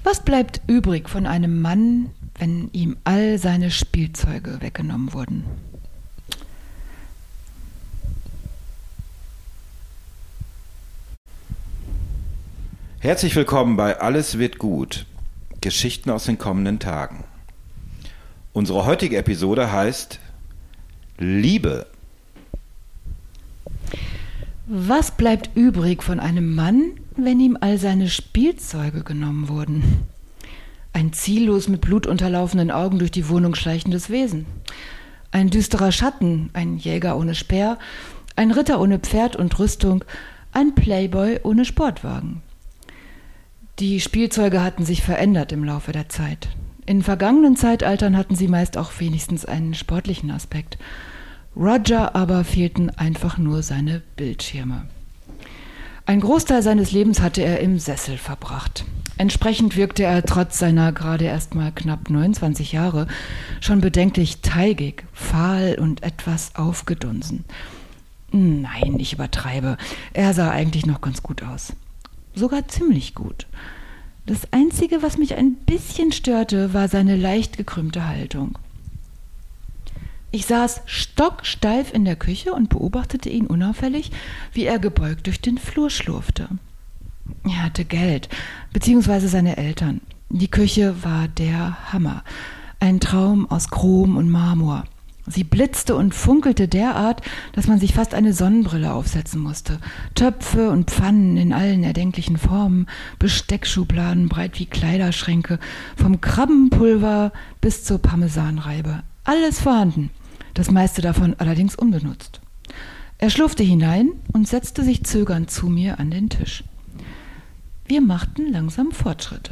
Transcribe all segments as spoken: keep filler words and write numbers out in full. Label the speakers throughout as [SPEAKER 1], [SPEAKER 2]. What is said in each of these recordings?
[SPEAKER 1] Was bleibt übrig von einem Mann, wenn ihm all seine Spielzeuge weggenommen wurden?
[SPEAKER 2] Herzlich willkommen bei Alles wird gut. Geschichten aus den kommenden Tagen. Unsere heutige Episode heißt Liebe.
[SPEAKER 1] Was bleibt übrig von einem Mann, wenn ihm all seine Spielzeuge genommen wurden? Ein ziellos mit blutunterlaufenden Augen durch die Wohnung schleichendes Wesen. Ein düsterer Schatten, ein Jäger ohne Speer, ein Ritter ohne Pferd und Rüstung, ein Playboy ohne Sportwagen. Die Spielzeuge hatten sich verändert im Laufe der Zeit. In vergangenen Zeitaltern hatten sie meist auch wenigstens einen sportlichen Aspekt. Roger aber fehlten einfach nur seine Bildschirme. Ein Großteil seines Lebens hatte er im Sessel verbracht. Entsprechend wirkte er trotz seiner gerade erst mal knapp neunundzwanzig Jahre schon bedenklich teigig, fahl und etwas aufgedunsen. Nein, ich übertreibe. Er sah eigentlich noch ganz gut aus. Sogar ziemlich gut. Das Einzige, was mich ein bisschen störte, war seine leicht gekrümmte Haltung. Ich saß stocksteif in der Küche und beobachtete ihn unauffällig, wie er gebeugt durch den Flur schlurfte. Er hatte Geld, beziehungsweise seine Eltern. Die Küche war der Hammer. Ein Traum aus Chrom und Marmor. Sie blitzte und funkelte derart, dass man sich fast eine Sonnenbrille aufsetzen musste. Töpfe und Pfannen in allen erdenklichen Formen, Besteckschubladen breit wie Kleiderschränke, vom Krabbenpulver bis zur Parmesanreibe. Alles vorhanden, das meiste davon allerdings unbenutzt. Er schlurfte hinein und setzte sich zögernd zu mir an den Tisch. Wir machten langsam Fortschritte.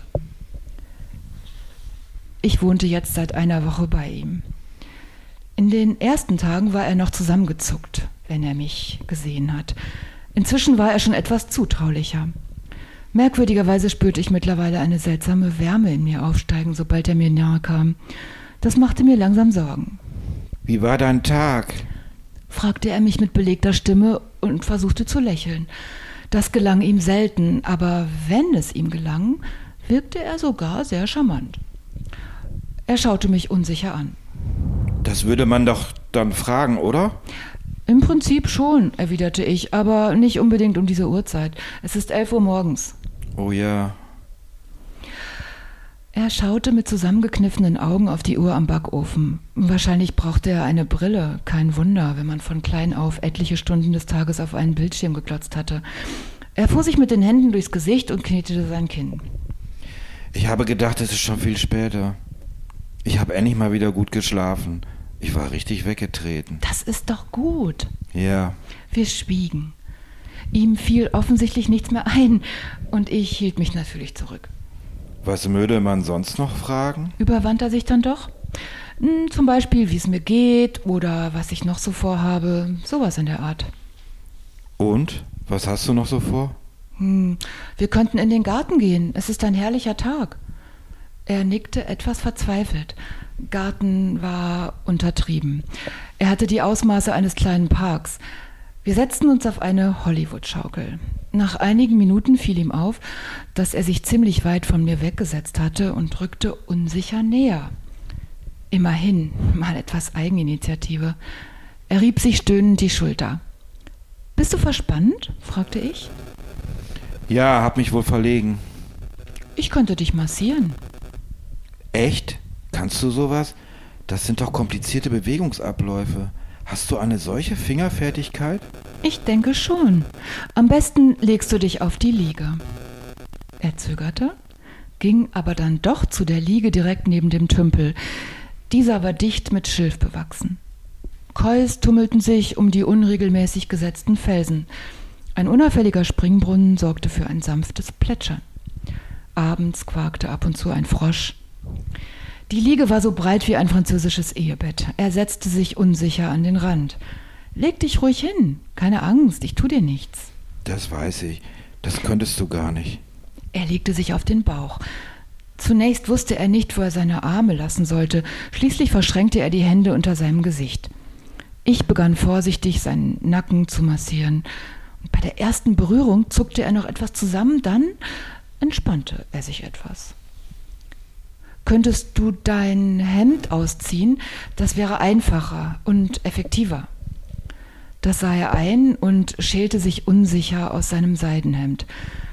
[SPEAKER 1] Ich wohnte jetzt seit einer Woche bei ihm. In den ersten Tagen war er noch zusammengezuckt, wenn er mich gesehen hat. Inzwischen war er schon etwas zutraulicher. Merkwürdigerweise spürte ich mittlerweile eine seltsame Wärme in mir aufsteigen, sobald er mir nahe kam. Das machte mir langsam Sorgen.
[SPEAKER 2] Wie war dein Tag?
[SPEAKER 1] Fragte er mich mit belegter Stimme und versuchte zu lächeln. Das gelang ihm selten, aber wenn es ihm gelang, wirkte er sogar sehr charmant. Er schaute mich unsicher an.
[SPEAKER 2] Das würde man doch dann fragen, oder?
[SPEAKER 1] Im Prinzip schon, erwiderte ich, aber nicht unbedingt um diese Uhrzeit. Es ist elf Uhr morgens.
[SPEAKER 2] Oh ja.
[SPEAKER 1] Er schaute mit zusammengekniffenen Augen auf die Uhr am Backofen. Wahrscheinlich brauchte er eine Brille. Kein Wunder, wenn man von klein auf etliche Stunden des Tages auf einen Bildschirm geglotzt hatte. Er fuhr sich mit den Händen durchs Gesicht und knetete sein Kinn.
[SPEAKER 2] Ich habe gedacht, es ist schon viel später. Ich habe endlich mal wieder gut geschlafen. Ich war richtig weggetreten.
[SPEAKER 1] Das ist doch gut.
[SPEAKER 2] Ja.
[SPEAKER 1] Wir schwiegen. Ihm fiel offensichtlich nichts mehr ein und ich hielt mich natürlich zurück.
[SPEAKER 2] Was würde man sonst noch fragen?
[SPEAKER 1] Überwand er sich dann doch? Hm, zum Beispiel, wie es mir geht oder was ich noch so vorhabe. Sowas in der Art.
[SPEAKER 2] Und? Was hast du noch so vor?
[SPEAKER 1] Hm, wir könnten in den Garten gehen. Es ist ein herrlicher Tag. Er nickte etwas verzweifelt. Garten war untertrieben. Er hatte die Ausmaße eines kleinen Parks. Wir setzten uns auf eine Hollywood-Schaukel. Nach einigen Minuten fiel ihm auf, dass er sich ziemlich weit von mir weggesetzt hatte und rückte unsicher näher. Immerhin, mal etwas Eigeninitiative. Er rieb sich stöhnend die Schulter. »Bist du verspannt?« fragte ich.
[SPEAKER 2] Ja, hab mich wohl verlegen.
[SPEAKER 1] »Ich könnte dich massieren.«
[SPEAKER 2] Echt? Kannst du sowas? Das sind doch komplizierte Bewegungsabläufe. Hast du eine solche Fingerfertigkeit?
[SPEAKER 1] Ich denke schon. Am besten legst du dich auf die Liege. Er zögerte, ging aber dann doch zu der Liege direkt neben dem Tümpel. Dieser war dicht mit Schilf bewachsen. Kois tummelten sich um die unregelmäßig gesetzten Felsen. Ein unauffälliger Springbrunnen sorgte für ein sanftes Plätschern. Abends quakte ab und zu ein Frosch. Die Liege war so breit wie ein französisches Ehebett. Er setzte sich unsicher an den Rand. »Leg dich ruhig hin. Keine Angst, ich tu dir nichts.«
[SPEAKER 2] Das weiß ich. Das könntest du gar nicht.
[SPEAKER 1] Er legte sich auf den Bauch. Zunächst wusste er nicht, wo er seine Arme lassen sollte. Schließlich verschränkte er die Hände unter seinem Gesicht. Ich begann vorsichtig, seinen Nacken zu massieren. Und bei der ersten Berührung zuckte er noch etwas zusammen, dann entspannte er sich etwas. Könntest du dein Hemd ausziehen? Das wäre einfacher und effektiver. Das sah er ein und schälte sich unsicher aus seinem Seidenhemd.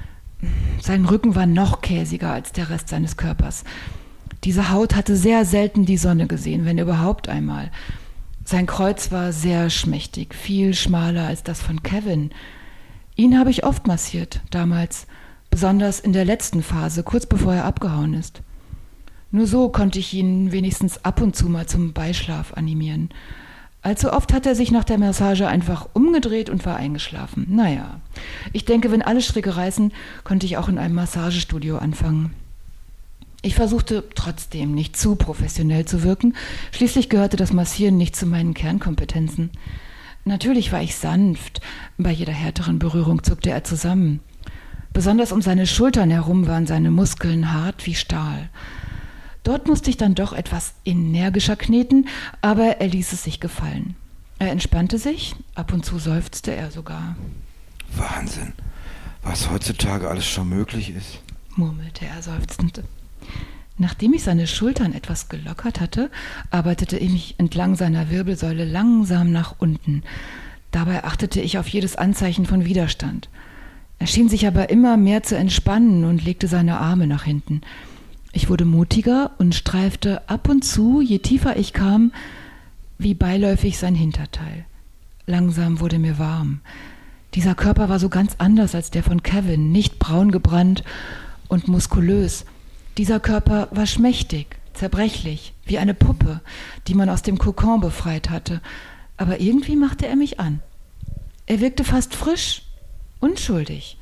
[SPEAKER 1] Sein Rücken war noch käsiger als der Rest seines Körpers. Diese Haut hatte sehr selten die Sonne gesehen, wenn überhaupt einmal. Sein Kreuz war sehr schmächtig, viel schmaler als das von Kevin. Ihn habe ich oft massiert, damals, besonders in der letzten Phase, kurz bevor er abgehauen ist. Nur so konnte ich ihn wenigstens ab und zu mal zum Beischlaf animieren. Allzu oft hat er sich nach der Massage einfach umgedreht und war eingeschlafen. Naja, ich denke, wenn alle Stricke reißen, konnte ich auch in einem Massagestudio anfangen. Ich versuchte trotzdem nicht zu professionell zu wirken. Schließlich gehörte das Massieren nicht zu meinen Kernkompetenzen. Natürlich war ich sanft. Bei jeder härteren Berührung zuckte er zusammen. Besonders um seine Schultern herum waren seine Muskeln hart wie Stahl. Dort musste ich dann doch etwas energischer kneten, aber er ließ es sich gefallen. Er entspannte sich, ab und zu seufzte er sogar.
[SPEAKER 2] Wahnsinn, was heutzutage alles schon möglich ist,
[SPEAKER 1] murmelte er seufzend. Nachdem ich seine Schultern etwas gelockert hatte, arbeitete ich mich entlang seiner Wirbelsäule langsam nach unten. Dabei achtete ich auf jedes Anzeichen von Widerstand. Er schien sich aber immer mehr zu entspannen und legte seine Arme nach hinten. Ich wurde mutiger und streifte ab und zu, je tiefer ich kam, wie beiläufig sein Hinterteil. Langsam wurde mir warm. Dieser Körper war so ganz anders als der von Kevin, nicht braun gebrannt und muskulös. Dieser Körper war schmächtig, zerbrechlich, wie eine Puppe, die man aus dem Kokon befreit hatte. Aber irgendwie machte er mich an. Er wirkte fast frisch, unschuldig.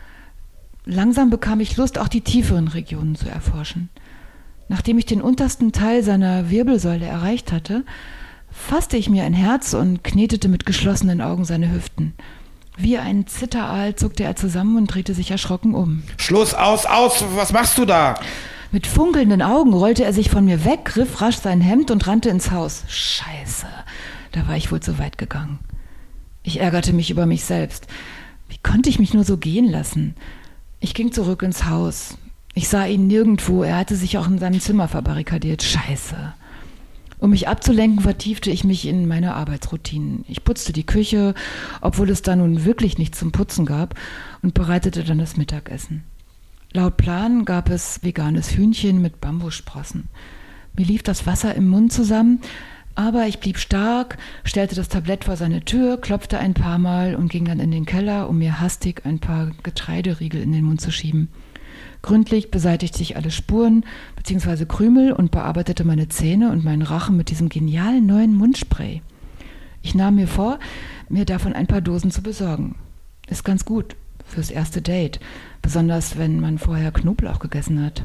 [SPEAKER 1] Langsam bekam ich Lust, auch die tieferen Regionen zu erforschen. Nachdem ich den untersten Teil seiner Wirbelsäule erreicht hatte, fasste ich mir ein Herz und knetete mit geschlossenen Augen seine Hüften. Wie ein Zitteraal zuckte er zusammen und drehte sich erschrocken um.
[SPEAKER 2] Schluss, aus, aus, was machst du da?
[SPEAKER 1] Mit funkelnden Augen rollte er sich von mir weg, griff rasch sein Hemd und rannte ins Haus. Scheiße, da war ich wohl zu weit gegangen. Ich ärgerte mich über mich selbst. Wie konnte ich mich nur so gehen lassen? Ich ging zurück ins Haus. Ich sah ihn nirgendwo, er hatte sich auch in seinem Zimmer verbarrikadiert. Scheiße. Um mich abzulenken, vertiefte ich mich in meine Arbeitsroutinen. Ich putzte die Küche, obwohl es da nun wirklich nichts zum Putzen gab, und bereitete dann das Mittagessen. Laut Plan gab es veganes Hühnchen mit Bambussprossen. Mir lief das Wasser im Mund zusammen, aber ich blieb stark, stellte das Tablett vor seine Tür, klopfte ein paar Mal und ging dann in den Keller, um mir hastig ein paar Getreideriegel in den Mund zu schieben. Gründlich beseitigte ich alle Spuren bzw. Krümel und bearbeitete meine Zähne und meinen Rachen mit diesem genialen neuen Mundspray. Ich nahm mir vor, mir davon ein paar Dosen zu besorgen. Ist ganz gut fürs erste Date, besonders wenn man vorher Knoblauch gegessen hat.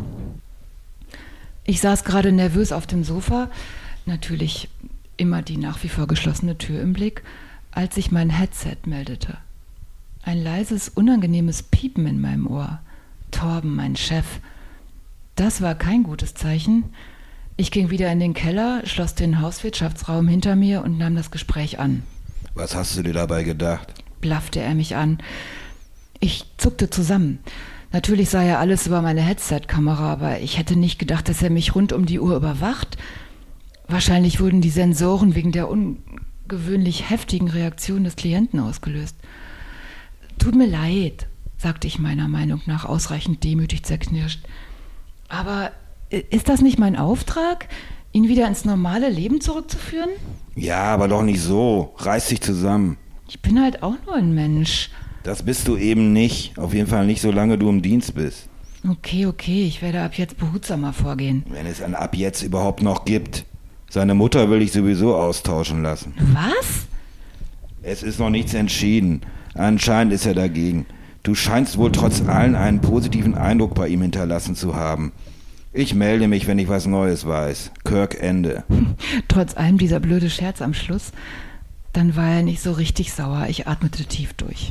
[SPEAKER 1] Ich saß gerade nervös auf dem Sofa, natürlich immer die nach wie vor geschlossene Tür im Blick, als sich mein Headset meldete. Ein leises, unangenehmes Piepen in meinem Ohr. Torben, mein Chef. Das war kein gutes Zeichen. Ich ging wieder in den Keller, schloss den Hauswirtschaftsraum hinter mir und nahm das Gespräch an.
[SPEAKER 2] Was hast du dir dabei gedacht?
[SPEAKER 1] Blaffte er mich an. Ich zuckte zusammen. Natürlich sah er alles über meine Headset-Kamera, aber ich hätte nicht gedacht, dass er mich rund um die Uhr überwacht. Wahrscheinlich wurden die Sensoren wegen der ungewöhnlich heftigen Reaktion des Klienten ausgelöst. Tut mir leid, sagte ich meiner Meinung nach ausreichend demütig zerknirscht. Aber ist das nicht mein Auftrag, ihn wieder ins normale Leben zurückzuführen?
[SPEAKER 2] Ja, aber doch nicht so. Reiß dich zusammen.
[SPEAKER 1] Ich bin halt auch nur ein Mensch.
[SPEAKER 2] Das bist du eben nicht. Auf jeden Fall nicht, solange du im Dienst bist.
[SPEAKER 1] Okay, okay, ich werde ab jetzt behutsamer vorgehen.
[SPEAKER 2] Wenn es ein Ab jetzt überhaupt noch gibt. Seine Mutter will ich sowieso austauschen lassen.
[SPEAKER 1] Was?
[SPEAKER 2] Es ist noch nichts entschieden. Anscheinend ist er dagegen. Du scheinst wohl trotz allem einen positiven Eindruck bei ihm hinterlassen zu haben. Ich melde mich, wenn ich was Neues weiß. Kirk, Ende.
[SPEAKER 1] Trotz allem dieser blöde Scherz am Schluss, dann war er nicht so richtig sauer. Ich atmete tief durch.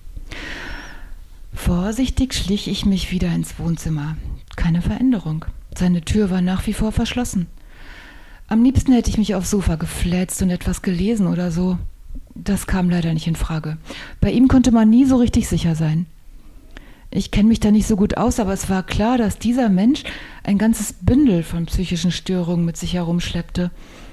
[SPEAKER 1] Vorsichtig schlich ich mich wieder ins Wohnzimmer. Keine Veränderung. Seine Tür war nach wie vor verschlossen. Am liebsten hätte ich mich aufs Sofa gefläzt und etwas gelesen oder so. Das kam leider nicht in Frage. Bei ihm konnte man nie so richtig sicher sein. Ich kenne mich da nicht so gut aus, aber es war klar, dass dieser Mensch ein ganzes Bündel von psychischen Störungen mit sich herumschleppte.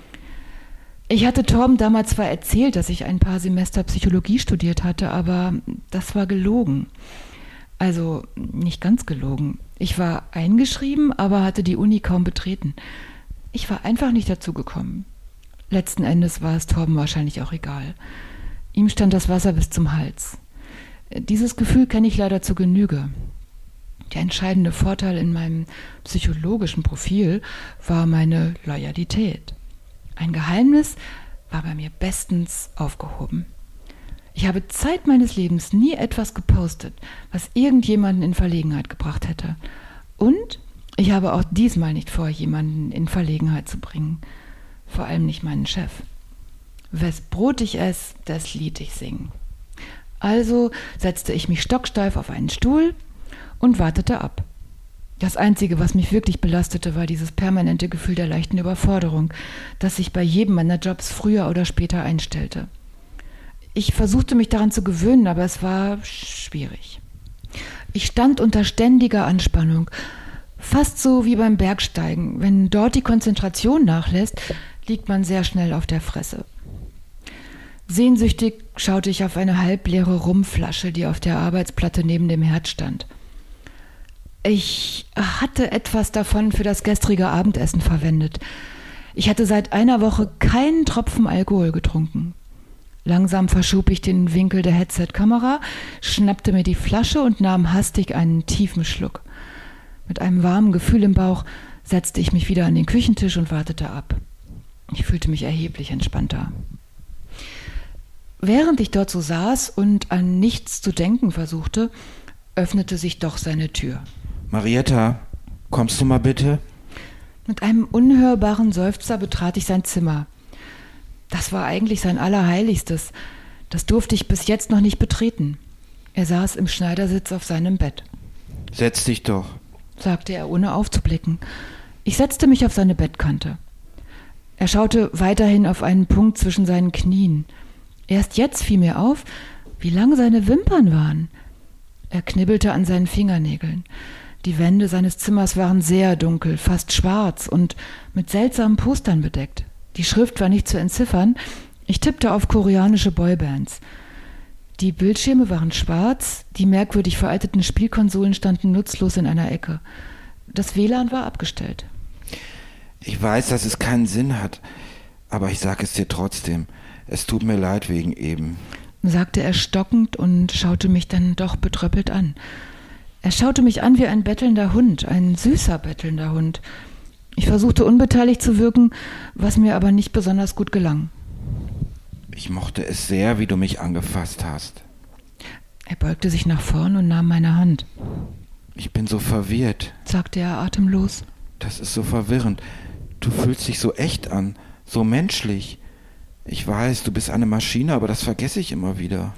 [SPEAKER 1] Ich hatte Torben damals zwar erzählt, dass ich ein paar Semester Psychologie studiert hatte, aber das war gelogen. Also nicht ganz gelogen. Ich war eingeschrieben, aber hatte die Uni kaum betreten. Ich war einfach nicht dazu gekommen. Letzten Endes war es Torben wahrscheinlich auch egal. Ihm stand das Wasser bis zum Hals. Dieses Gefühl kenne ich leider zur Genüge. Der entscheidende Vorteil in meinem psychologischen Profil war meine Loyalität. Ein Geheimnis war bei mir bestens aufgehoben. Ich habe Zeit meines Lebens nie etwas gepostet, was irgendjemanden in Verlegenheit gebracht hätte. Und ich habe auch diesmal nicht vor, jemanden in Verlegenheit zu bringen. Vor allem nicht meinen Chef. Wes Brot ich ess, das Lied ich sing. Also setzte ich mich stocksteif auf einen Stuhl und wartete ab. Das Einzige, was mich wirklich belastete, war dieses permanente Gefühl der leichten Überforderung, das sich bei jedem meiner Jobs früher oder später einstellte. Ich versuchte mich daran zu gewöhnen, aber es war schwierig. Ich stand unter ständiger Anspannung, fast so wie beim Bergsteigen. Wenn dort die Konzentration nachlässt, liegt man sehr schnell auf der Fresse. Sehnsüchtig schaute ich auf eine halbleere Rumflasche, die auf der Arbeitsplatte neben dem Herd stand. Ich hatte etwas davon für das gestrige Abendessen verwendet. Ich hatte seit einer Woche keinen Tropfen Alkohol getrunken. Langsam verschob ich den Winkel der Headset-Kamera, schnappte mir die Flasche und nahm hastig einen tiefen Schluck. Mit einem warmen Gefühl im Bauch setzte ich mich wieder an den Küchentisch und wartete ab. Ich fühlte mich erheblich entspannter. Während ich dort so saß und an nichts zu denken versuchte, öffnete sich doch seine Tür.
[SPEAKER 2] Marietta, kommst du mal bitte?
[SPEAKER 1] Mit einem unhörbaren Seufzer betrat ich sein Zimmer. Das war eigentlich sein Allerheiligstes. Das durfte ich bis jetzt noch nicht betreten. Er saß im Schneidersitz auf seinem Bett.
[SPEAKER 2] Setz dich doch,
[SPEAKER 1] sagte er, ohne aufzublicken. Ich setzte mich auf seine Bettkante. Er schaute weiterhin auf einen Punkt zwischen seinen Knien. Erst jetzt fiel mir auf, wie lang seine Wimpern waren. Er knibbelte an seinen Fingernägeln. Die Wände seines Zimmers waren sehr dunkel, fast schwarz und mit seltsamen Postern bedeckt. Die Schrift war nicht zu entziffern. Ich tippte auf koreanische Boybands. Die Bildschirme waren schwarz, die merkwürdig veralteten Spielkonsolen standen nutzlos in einer Ecke. Das W L A N war abgestellt.
[SPEAKER 2] Ich weiß, dass es keinen Sinn hat, aber ich sage es dir trotzdem. Es tut mir leid wegen eben,
[SPEAKER 1] sagte er stockend und schaute mich dann doch betröppelt an. Er schaute mich an wie ein bettelnder Hund, ein süßer bettelnder Hund. Ich versuchte unbeteiligt zu wirken, was mir aber nicht besonders gut gelang.
[SPEAKER 2] Ich mochte es sehr, wie du mich angefasst hast.
[SPEAKER 1] Er beugte sich nach vorn und nahm meine Hand.
[SPEAKER 2] Ich bin so verwirrt,
[SPEAKER 1] sagte er atemlos.
[SPEAKER 2] Das ist so verwirrend. Du fühlst dich so echt an, so menschlich. Ich weiß, du bist eine Maschine, aber das vergesse ich immer wieder.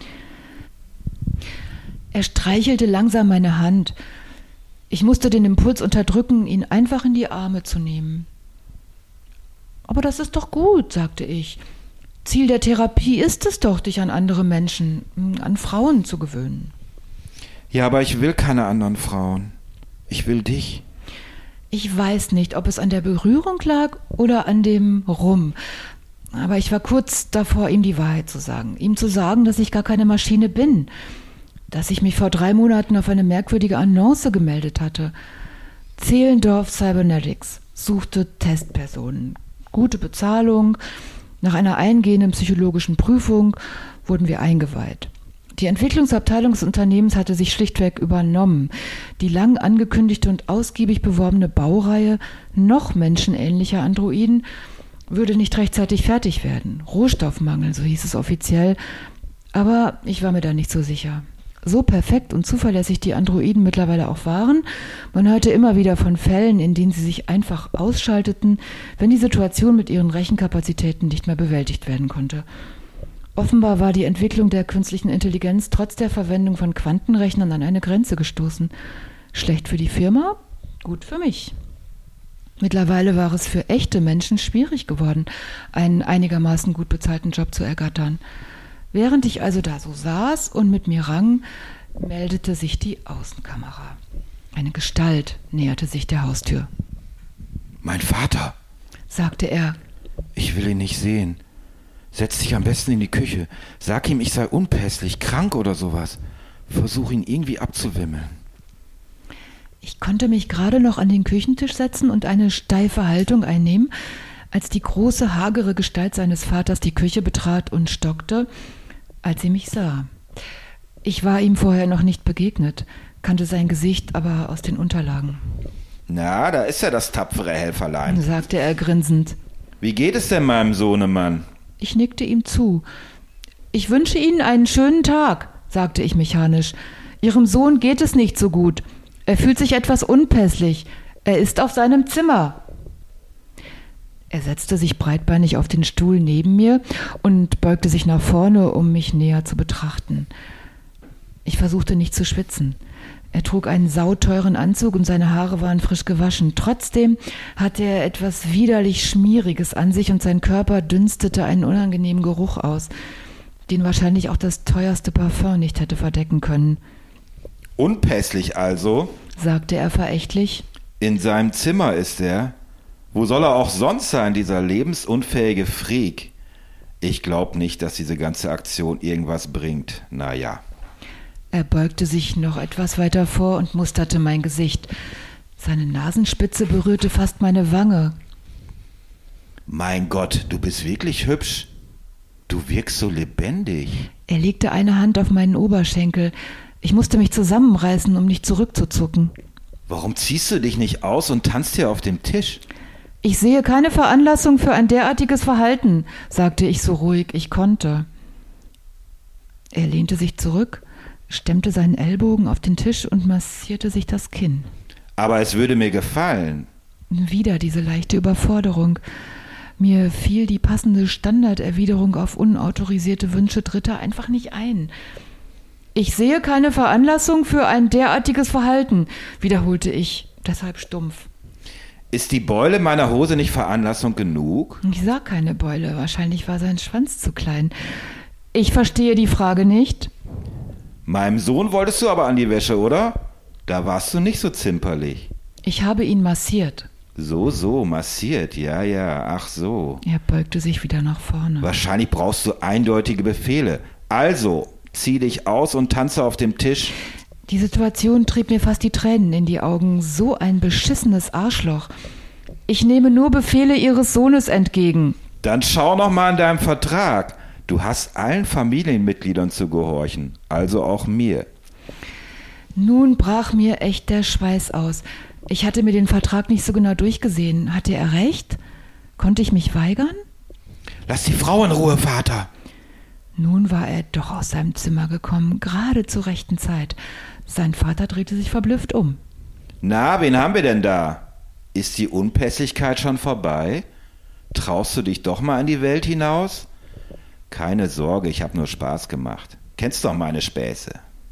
[SPEAKER 1] Er streichelte langsam meine Hand. Ich musste den Impuls unterdrücken, ihn einfach in die Arme zu nehmen. Aber das ist doch gut, sagte ich. Ziel der Therapie ist es doch, dich an andere Menschen, an Frauen zu gewöhnen.
[SPEAKER 2] Ja, aber ich will keine anderen Frauen. Ich will dich.
[SPEAKER 1] Ich weiß nicht, ob es an der Berührung lag oder an dem Rum. Aber ich war kurz davor, ihm die Wahrheit zu sagen. Ihm zu sagen, dass ich gar keine Maschine bin. Dass ich mich vor drei Monaten auf eine merkwürdige Annonce gemeldet hatte. Zehlendorf Cybernetics suchte Testpersonen. Gute Bezahlung. Nach einer eingehenden psychologischen Prüfung wurden wir eingeweiht. Die Entwicklungsabteilung des Unternehmens hatte sich schlichtweg übernommen. Die lang angekündigte und ausgiebig beworbene Baureihe noch menschenähnlicher Androiden würde nicht rechtzeitig fertig werden. Rohstoffmangel, so hieß es offiziell. Aber ich war mir da nicht so sicher. So perfekt und zuverlässig die Androiden mittlerweile auch waren, man hörte immer wieder von Fällen, in denen sie sich einfach ausschalteten, wenn die Situation mit ihren Rechenkapazitäten nicht mehr bewältigt werden konnte. Offenbar war die Entwicklung der künstlichen Intelligenz trotz der Verwendung von Quantenrechnern an eine Grenze gestoßen. Schlecht für die Firma, gut für mich. Mittlerweile war es für echte Menschen schwierig geworden, einen einigermaßen gut bezahlten Job zu ergattern. Während ich also da so saß und mit mir rang, meldete sich die Außenkamera. Eine Gestalt näherte sich der Haustür.
[SPEAKER 2] »Mein Vater«,
[SPEAKER 1] sagte er.
[SPEAKER 2] »Ich will ihn nicht sehen. Setz dich am besten in die Küche. Sag ihm, ich sei unpässlich, krank oder sowas. Versuch ihn irgendwie abzuwimmeln.«
[SPEAKER 1] Ich konnte mich gerade noch an den Küchentisch setzen und eine steife Haltung einnehmen, als die große, hagere Gestalt seines Vaters die Küche betrat und stockte, als sie mich sah. Ich war ihm vorher noch nicht begegnet, kannte sein Gesicht aber aus den Unterlagen.
[SPEAKER 2] »Na, da ist ja das tapfere Helferlein«,
[SPEAKER 1] sagte er grinsend.
[SPEAKER 2] »Wie geht es denn meinem Sohnemann?«
[SPEAKER 1] Ich nickte ihm zu. »Ich wünsche Ihnen einen schönen Tag«, sagte ich mechanisch. »Ihrem Sohn geht es nicht so gut. Er fühlt sich etwas unpässlich. Er ist auf seinem Zimmer.« Er setzte sich breitbeinig auf den Stuhl neben mir und beugte sich nach vorne, um mich näher zu betrachten. Ich versuchte nicht zu schwitzen. Er trug einen sauteuren Anzug und seine Haare waren frisch gewaschen. Trotzdem hatte er etwas widerlich Schmieriges an sich und sein Körper dünstete einen unangenehmen Geruch aus, den wahrscheinlich auch das teuerste Parfum nicht hätte verdecken können.
[SPEAKER 2] »Unpässlich also«,
[SPEAKER 1] sagte er verächtlich.
[SPEAKER 2] »In seinem Zimmer ist er. Wo soll er auch sonst sein, dieser lebensunfähige Freak? Ich glaub nicht, dass diese ganze Aktion irgendwas bringt. Na ja.«
[SPEAKER 1] Er beugte sich noch etwas weiter vor und musterte mein Gesicht. Seine Nasenspitze berührte fast meine Wange.
[SPEAKER 2] »Mein Gott, du bist wirklich hübsch. Du wirkst so lebendig.«
[SPEAKER 1] Er legte eine Hand auf meinen Oberschenkel. Ich musste mich zusammenreißen, um nicht zurückzuzucken.
[SPEAKER 2] »Warum ziehst du dich nicht aus und tanzt hier auf dem Tisch?«
[SPEAKER 1] »Ich sehe keine Veranlassung für ein derartiges Verhalten«, sagte ich so ruhig ich konnte. Er lehnte sich zurück, stemmte seinen Ellbogen auf den Tisch und massierte sich das Kinn.
[SPEAKER 2] »Aber es würde mir gefallen.«
[SPEAKER 1] Wieder diese leichte Überforderung. Mir fiel die passende Standarderwiderung auf unautorisierte Wünsche Dritter einfach nicht ein. »Ich sehe keine Veranlassung für ein derartiges Verhalten«, wiederholte ich, deshalb stumpf.
[SPEAKER 2] »Ist die Beule meiner Hose nicht Veranlassung genug?«
[SPEAKER 1] Ich sah keine Beule, wahrscheinlich war sein Schwanz zu klein. »Ich verstehe die Frage nicht.«
[SPEAKER 2] »Meinem Sohn wolltest du aber an die Wäsche, oder? Da warst du nicht so zimperlich.«
[SPEAKER 1] »Ich habe ihn massiert.«
[SPEAKER 2] »So, so, massiert, ja, ja, ach so.«
[SPEAKER 1] Er beugte sich wieder nach vorne.
[SPEAKER 2] »Wahrscheinlich brauchst du eindeutige Befehle. Also, zieh dich aus und tanze auf dem Tisch.«
[SPEAKER 1] Die Situation trieb mir fast die Tränen in die Augen. So ein beschissenes Arschloch. »Ich nehme nur Befehle Ihres Sohnes entgegen.«
[SPEAKER 2] »Dann schau noch mal in deinem Vertrag. Du hast allen Familienmitgliedern zu gehorchen, also auch mir.«
[SPEAKER 1] Nun brach mir echt der Schweiß aus. Ich hatte mir den Vertrag nicht so genau durchgesehen. Hatte er recht? Konnte ich mich weigern?
[SPEAKER 2] »Lass die Frau in Ruhe, Vater.«
[SPEAKER 1] Nun war er doch aus seinem Zimmer gekommen, gerade zur rechten Zeit. Sein Vater drehte sich verblüfft um.
[SPEAKER 2] »Na, wen haben wir denn da? Ist die Unpässlichkeit schon vorbei? Traust du dich doch mal in die Welt hinaus?« »Keine Sorge, ich habe nur Spaß gemacht. Kennst doch meine Späße.«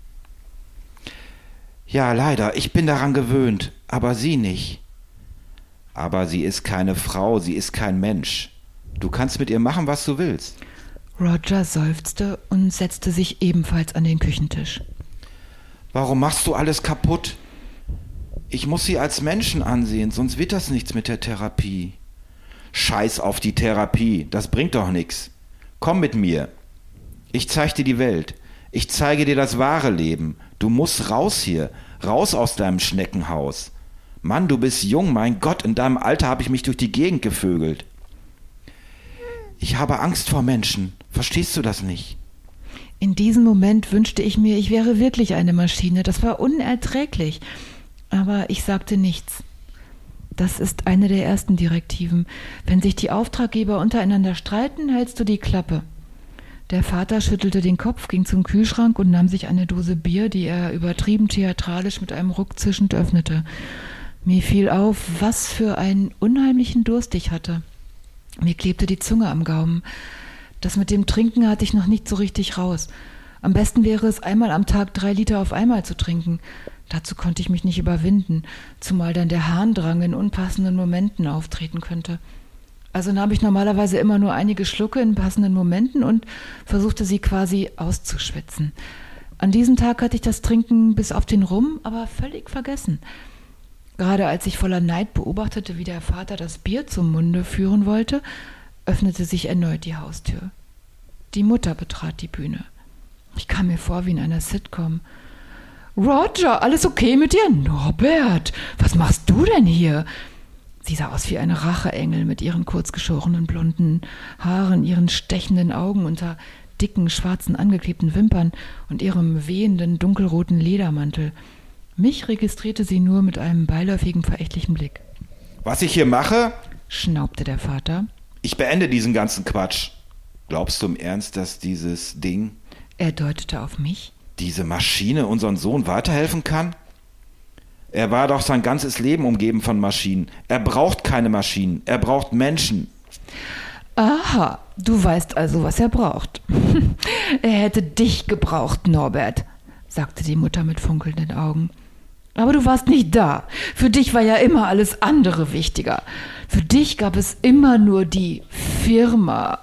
[SPEAKER 2] »Ja, leider, ich bin daran gewöhnt, aber sie nicht.« »Aber sie ist keine Frau, sie ist kein Mensch. Du kannst mit ihr machen, was du willst.«
[SPEAKER 1] Roger seufzte und setzte sich ebenfalls an den Küchentisch.
[SPEAKER 2] »Warum machst du alles kaputt? Ich muss sie als Menschen ansehen, sonst wird das nichts mit der Therapie.« »Scheiß auf die Therapie, das bringt doch nichts. Komm mit mir. Ich zeig dir die Welt. Ich zeige dir das wahre Leben. Du musst raus hier, raus aus deinem Schneckenhaus. Mann, du bist jung, mein Gott, in deinem Alter habe ich mich durch die Gegend gevögelt. Ich habe Angst vor Menschen. Verstehst du das nicht?«
[SPEAKER 1] In diesem Moment wünschte ich mir, ich wäre wirklich eine Maschine. Das war unerträglich. Aber ich sagte nichts. Das ist eine der ersten Direktiven. Wenn sich die Auftraggeber untereinander streiten, hältst du die Klappe. Der Vater schüttelte den Kopf, ging zum Kühlschrank und nahm sich eine Dose Bier, die er übertrieben theatralisch mit einem Ruck zischend öffnete. Mir fiel auf, was für einen unheimlichen Durst ich hatte. Mir klebte die Zunge am Gaumen. Das mit dem Trinken hatte ich noch nicht so richtig raus. Am besten wäre es, einmal am Tag drei Liter auf einmal zu trinken. Dazu konnte ich mich nicht überwinden, zumal dann der Harndrang in unpassenden Momenten auftreten könnte. Also nahm ich normalerweise immer nur einige Schlucke in passenden Momenten und versuchte sie quasi auszuschwitzen. An diesem Tag hatte ich das Trinken bis auf den Rum aber völlig vergessen. Gerade als ich voller Neid beobachtete, wie der Vater das Bier zum Munde führen wollte, öffnete sich erneut die Haustür. Die Mutter betrat die Bühne. Ich kam mir vor wie in einer Sitcom. »Roger, alles okay mit dir? Norbert, was machst du denn hier?« Sie sah aus wie eine Racheengel mit ihren kurzgeschorenen blonden Haaren, ihren stechenden Augen unter dicken, schwarzen, angeklebten Wimpern und ihrem wehenden, dunkelroten Ledermantel. Mich registrierte sie nur mit einem beiläufigen, verächtlichen Blick.
[SPEAKER 2] »Was ich hier mache?«
[SPEAKER 1] schnaubte der Vater.
[SPEAKER 2] »Ich beende diesen ganzen Quatsch. Glaubst du im Ernst, dass dieses Ding,
[SPEAKER 1] er deutete auf mich,
[SPEAKER 2] diese Maschine unseren Sohn weiterhelfen kann? Er war doch sein ganzes Leben umgeben von Maschinen. Er braucht keine Maschinen, er braucht Menschen.«
[SPEAKER 1] »Aha, du weißt also, was er braucht. Er hätte dich gebraucht, Norbert«, sagte die Mutter mit funkelnden Augen. »Aber du warst nicht da. Für dich war ja immer alles andere wichtiger. Für dich gab es immer nur die Firma.«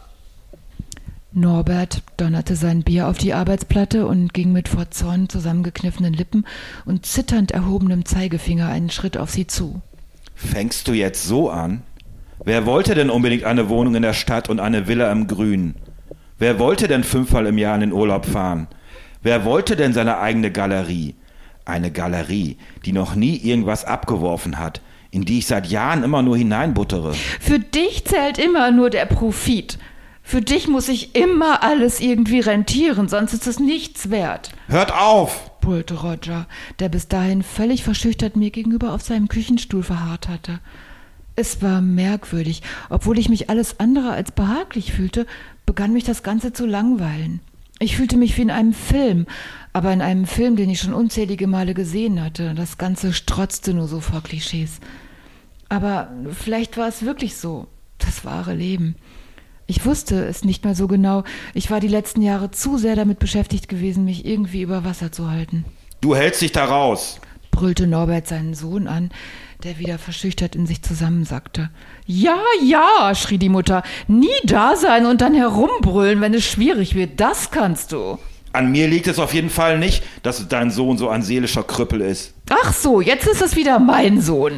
[SPEAKER 1] Norbert donnerte sein Bier auf die Arbeitsplatte und ging mit vor Zorn zusammengekniffenen Lippen und zitternd erhobenem Zeigefinger einen Schritt auf sie zu.
[SPEAKER 2] »Fängst du jetzt so an? Wer wollte denn unbedingt eine Wohnung in der Stadt und eine Villa im Grünen? Wer wollte denn fünfmal im Jahr in den Urlaub fahren? Wer wollte denn seine eigene Galerie? Eine Galerie, die noch nie irgendwas abgeworfen hat, in die ich seit Jahren immer nur hineinbuttere.«
[SPEAKER 1] »Für dich zählt immer nur der Profit. Für dich muss sich immer alles irgendwie rentieren, sonst ist es nichts wert.«
[SPEAKER 2] »Hört auf!«
[SPEAKER 1] brüllte Roger, der bis dahin völlig verschüchtert mir gegenüber auf seinem Küchenstuhl verharrt hatte. Es war merkwürdig. Obwohl ich mich alles andere als behaglich fühlte, begann mich das Ganze zu langweilen. Ich fühlte mich wie in einem Film, aber in einem Film, den ich schon unzählige Male gesehen hatte. Das Ganze strotzte nur so vor Klischees. Aber vielleicht war es wirklich so, das wahre Leben. Ich wusste es nicht mehr so genau. Ich war die letzten Jahre zu sehr damit beschäftigt gewesen, mich irgendwie über Wasser zu halten.
[SPEAKER 2] »Du hältst dich da raus«,
[SPEAKER 1] brüllte Norbert seinen Sohn an, der wieder verschüchtert in sich zusammensackte. »Ja, ja«, schrie die Mutter, »nie da sein und dann herumbrüllen, wenn es schwierig wird, das kannst du.«
[SPEAKER 2] »An mir liegt es auf jeden Fall nicht, dass dein Sohn so ein seelischer Krüppel ist.«
[SPEAKER 1] »Ach so, jetzt ist es wieder mein Sohn.«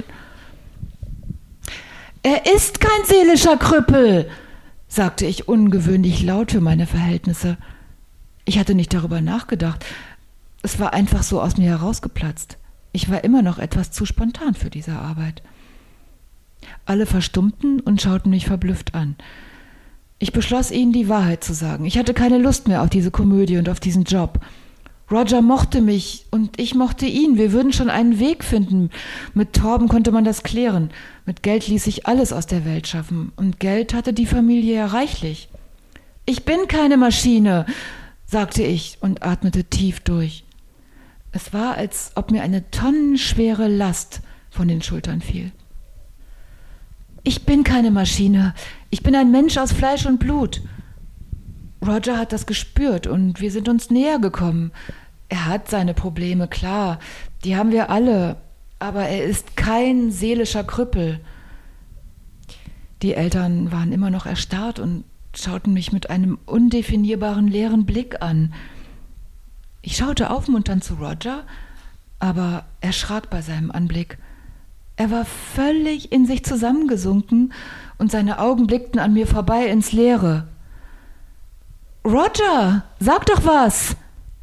[SPEAKER 1] »Er ist kein seelischer Krüppel«, sagte ich ungewöhnlich laut für meine Verhältnisse. Ich hatte nicht darüber nachgedacht. Es war einfach so aus mir herausgeplatzt. Ich war immer noch etwas zu spontan für diese Arbeit. Alle verstummten und schauten mich verblüfft an. Ich beschloss, ihnen die Wahrheit zu sagen. Ich hatte keine Lust mehr auf diese Komödie und auf diesen Job. Roger mochte mich und ich mochte ihn. Wir würden schon einen Weg finden. Mit Torben konnte man das klären. Mit Geld ließ sich alles aus der Welt schaffen. Und Geld hatte die Familie ja reichlich. »Ich bin keine Maschine«, sagte ich und atmete tief durch. Es war, als ob mir eine tonnenschwere Last von den Schultern fiel. »Ich bin keine Maschine. Ich bin ein Mensch aus Fleisch und Blut.« Roger hat das gespürt und wir sind uns näher gekommen. Er hat seine Probleme, klar, die haben wir alle, aber er ist kein seelischer Krüppel. Die Eltern waren immer noch erstarrt und schauten mich mit einem undefinierbaren leeren Blick an. Ich schaute aufmunternd zu Roger, aber erschrak bei seinem Anblick. Er war völlig in sich zusammengesunken und seine Augen blickten an mir vorbei ins Leere. »Roger, sag doch was!«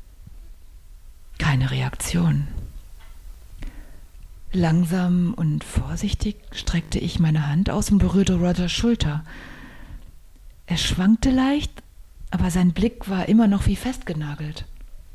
[SPEAKER 1] Keine Reaktion. Langsam und vorsichtig streckte ich meine Hand aus und berührte Rogers Schulter. Er schwankte leicht, aber sein Blick war immer noch wie festgenagelt.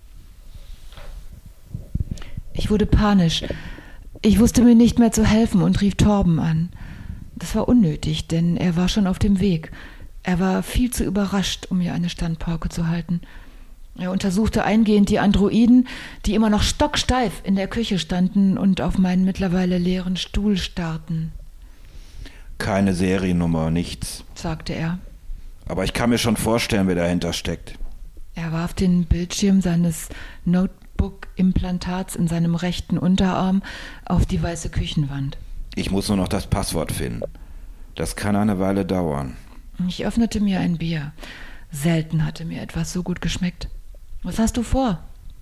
[SPEAKER 1] Ich wurde panisch. Ich wusste mir nicht mehr zu helfen und rief Torben an. Das war unnötig, denn er war schon auf dem Weg. Er war viel zu überrascht, um mir eine Standpauke zu halten. Er untersuchte eingehend die Androiden, die immer noch stocksteif in der Küche standen und auf meinen mittlerweile leeren Stuhl starrten.
[SPEAKER 2] »Keine Seriennummer, nichts«,
[SPEAKER 1] sagte er.
[SPEAKER 2] »Aber ich kann mir schon vorstellen, wer dahinter steckt.«
[SPEAKER 1] Er warf den Bildschirm seines Notebook-Implantats in seinem rechten Unterarm auf die weiße Küchenwand.
[SPEAKER 2] »Ich muss nur noch das Passwort finden. Das kann eine Weile dauern.«
[SPEAKER 1] Ich öffnete mir ein Bier. Selten hatte mir etwas so gut geschmeckt. »Was hast du vor?«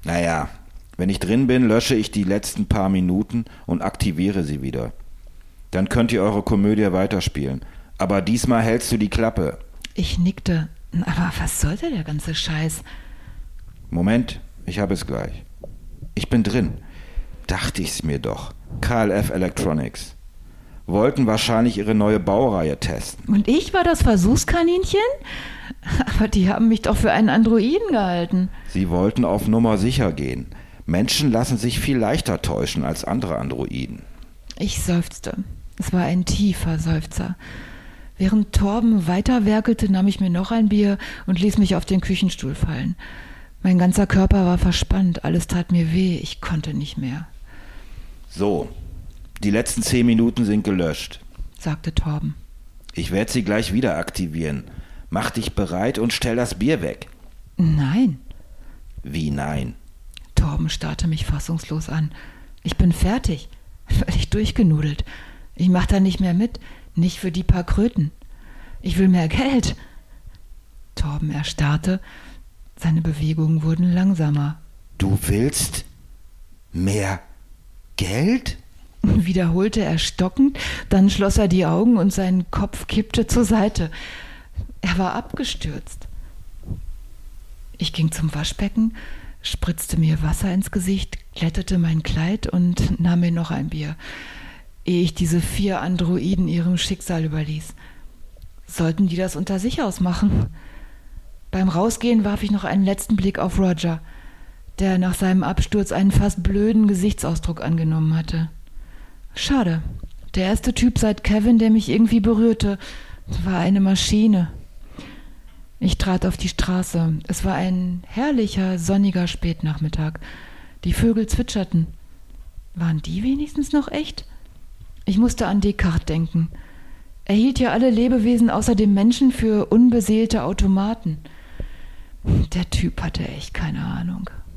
[SPEAKER 2] Naja, wenn ich drin bin, lösche ich die letzten paar Minuten und aktiviere sie wieder. Dann könnt ihr eure Komödie weiterspielen. Aber diesmal hältst du die Klappe.
[SPEAKER 1] Ich nickte. Aber was sollte der ganze Scheiß?
[SPEAKER 2] Moment, ich habe es gleich. Ich bin drin. Dachte ich's mir doch. K L F Electronics. Wollten wahrscheinlich ihre neue Baureihe testen.
[SPEAKER 1] Und ich war das Versuchskaninchen? Aber die haben mich doch für einen Androiden gehalten.
[SPEAKER 2] Sie wollten auf Nummer sicher gehen. Menschen lassen sich viel leichter täuschen als andere Androiden.
[SPEAKER 1] Ich seufzte. Es war ein tiefer Seufzer. Während Torben weiterwerkelte, nahm ich mir noch ein Bier und ließ mich auf den Küchenstuhl fallen. Mein ganzer Körper war verspannt, alles tat mir weh, ich konnte nicht mehr.
[SPEAKER 2] So, die letzten zehn Minuten sind gelöscht,
[SPEAKER 1] sagte Torben.
[SPEAKER 2] Ich werde sie gleich wieder aktivieren. Mach dich bereit und stell das Bier weg.
[SPEAKER 1] Nein.
[SPEAKER 2] Wie nein?
[SPEAKER 1] Torben starrte mich fassungslos an. Ich bin fertig, völlig durchgenudelt. Ich mach da nicht mehr mit, nicht für die paar Kröten. Ich will mehr Geld. Torben erstarrte, seine Bewegungen wurden langsamer.
[SPEAKER 2] Du willst mehr Geld?
[SPEAKER 1] Wiederholte er stockend, dann schloss er die Augen und sein Kopf kippte zur Seite. Er war abgestürzt. Ich ging zum Waschbecken, spritzte mir Wasser ins Gesicht, glättete mein Kleid und nahm mir noch ein Bier, ehe ich diese vier Androiden ihrem Schicksal überließ. Sollten die das unter sich ausmachen? Beim Rausgehen warf ich noch einen letzten Blick auf Roger, der nach seinem Absturz einen fast blöden Gesichtsausdruck angenommen hatte. Schade. Der erste Typ seit Kevin, der mich irgendwie berührte, war eine Maschine. Ich trat auf die Straße. Es war ein herrlicher, sonniger Spätnachmittag. Die Vögel zwitscherten. Waren die wenigstens noch echt? Ich musste an Descartes denken. Er hielt ja alle Lebewesen außer dem Menschen für unbeseelte Automaten. Der Typ hatte echt keine Ahnung.